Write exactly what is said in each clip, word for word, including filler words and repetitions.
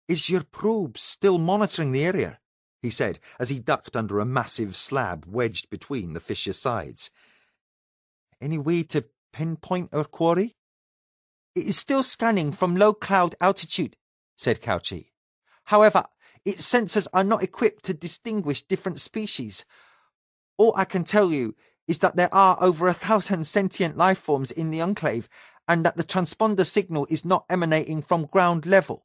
Is your probe still monitoring the area? He said as he ducked under a massive slab wedged between the fissure sides. Any way to pinpoint our quarry? It is still scanning from low cloud altitude, said Cauchy. However, its sensors are not equipped to distinguish different species. All I can tell you is that there are over a thousand sentient life forms in the enclave, and that the transponder signal is not emanating from ground level.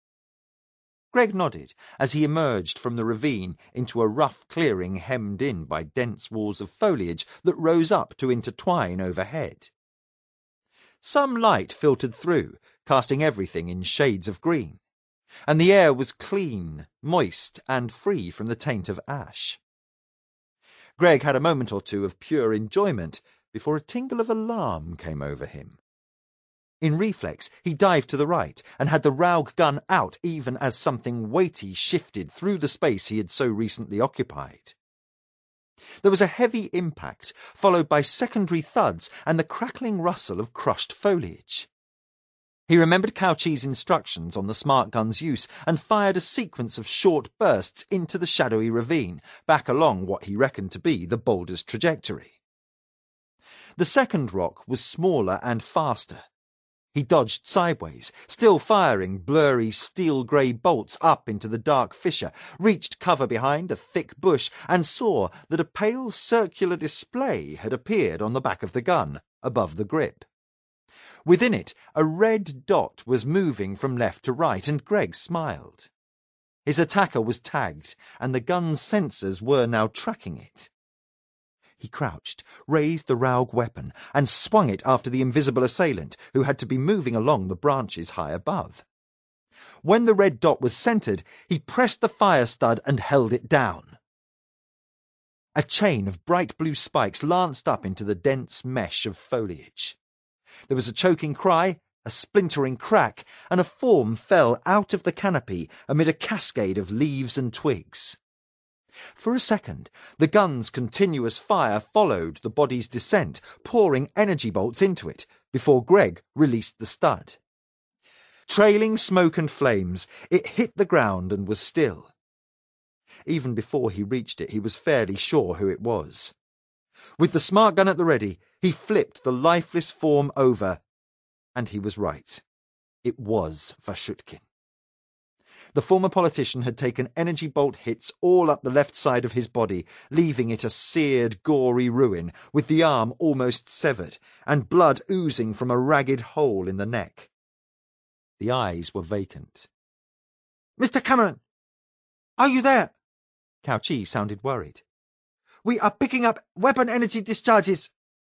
Greg nodded as he emerged from the ravine into a rough clearing hemmed in by dense walls of foliage that rose up to intertwine overhead. Some light filtered through, casting everything in shades of green, and the air was clean, moist, and free from the taint of ash. Greg had a moment or two of pure enjoyment before a tingle of alarm came over him. In reflex, he dived to the right and had the Raug gun out even as something weighty shifted through the space he had so recently occupied. There was a heavy impact, followed by secondary thuds and the crackling rustle of crushed foliage. He remembered Cauchy's instructions on the smart gun's use and fired a sequence of short bursts into the shadowy ravine, back along what he reckoned to be the boulder's trajectory. The second rock was smaller and faster. He dodged sideways, still firing blurry steel-grey bolts up into the dark fissure, reached cover behind a thick bush, and saw that a pale circular display had appeared on the back of the gun, above the grip. Within it, a red dot was moving from left to right, and Greg smiled. His attacker was tagged, and the gun's sensors were now tracking it. He crouched, raised the Raug weapon, and swung it after the invisible assailant, who had to be moving along the branches high above. When the red dot was centered, he pressed the fire stud and held it down. A chain of bright blue spikes lanced up into the dense mesh of foliage. There was a choking cry, a splintering crack, and a form fell out of the canopy amid a cascade of leaves and twigs. For a second, the gun's continuous fire followed the body's descent, pouring energy bolts into it, before Greg released the stud. Trailing smoke and flames, it hit the ground and was still. Even before he reached it, he was fairly sure who it was. With the smart gun at the ready, he flipped the lifeless form over, and he was right. It was Vashutkin. The former politician had taken energy bolt hits all up the left side of his body, leaving it a seared, gory ruin, with the arm almost severed, and blood oozing from a ragged hole in the neck. The eyes were vacant. "Mister Cameron! Are you there?" Cauchy sounded worried. "We are picking up weapon energy discharges."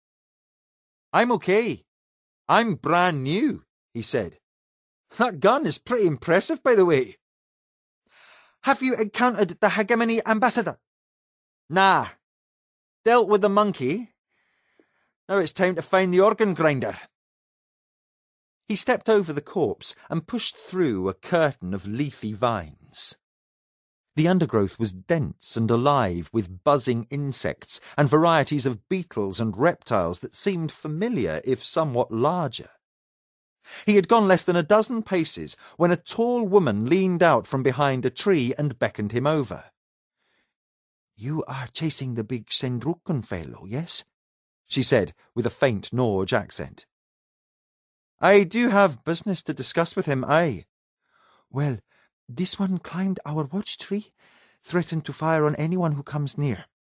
"I'm okay. I'm brand new," he said. "That gun is pretty impressive, by the way." "Have you encountered the Hegemony ambassador?" "Nah. Dealt with the monkey. Now it's time to find the organ grinder." He stepped over the corpse and pushed through a curtain of leafy vines. The undergrowth was dense and alive with buzzing insects and varieties of beetles and reptiles that seemed familiar if somewhat larger. He had gone less than a dozen paces when a tall woman leaned out from behind a tree and beckoned him over. "You are chasing the big Sendrukan fellow, yes?" she said with a faint Norge accent. "I do have business to discuss with him, aye." "Well, this one climbed our watch tree, threatened to fire on anyone who comes near.